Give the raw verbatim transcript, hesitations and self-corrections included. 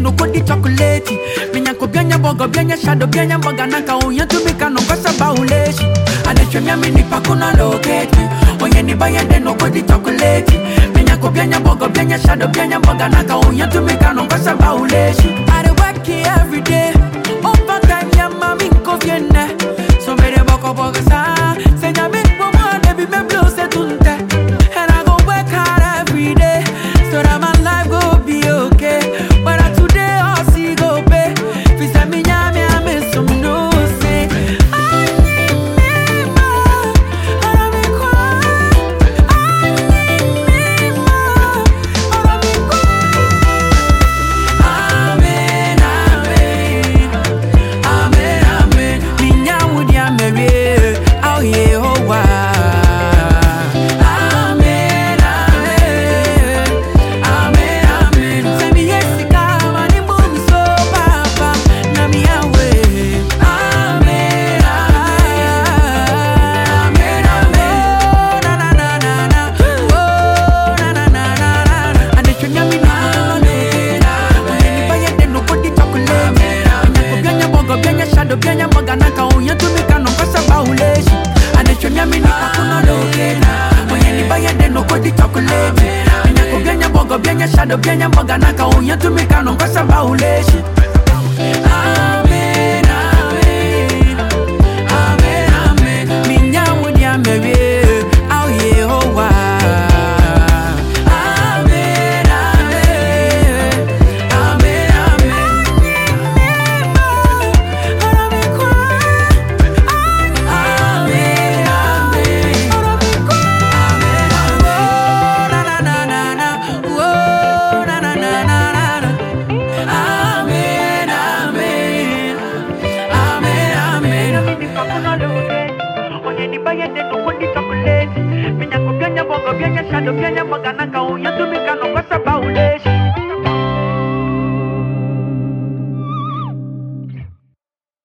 no kodi chocolate. Minya ko bianya bogo bianya shadow bianya magana ka unya to me kano kwasa bauleshi. Ade chemia mini pakuna locate. Oye ni bayende no kodi chocolate. Minya ko bianya bogo bianya shadow bianya magana ka unya to me kano kwasa bauleshi. I dey work here every day. Over time ya mami ko viene. So me de boko bogo sa. Se nya me mo mo de bi me blow se tunte. And I go work hard every day. So that my life go be okay. But I today I'll see go pay. Fi say me nyame I miss some no say. I need me more. I don't be quiet. I need me more. I don't be quiet. Amen, amen. Amen, amen. Me nyamu dia mewe. Oh yeah, oh wow. Bianya magana ka unya to me kano kwasa bauleshi. Ade chemia mini pakuna lokena. Oye ni bayende no kodi chocolate. Minya ko bianya bogo bianya shadow bianya magana ka unya to me kano kwasa bauleshi. Amen, amen. Amen, amen. Minya wudi amewe. Oh yeah, oh wow. Bianya magana ka unya to me kano kwasa bauleshi.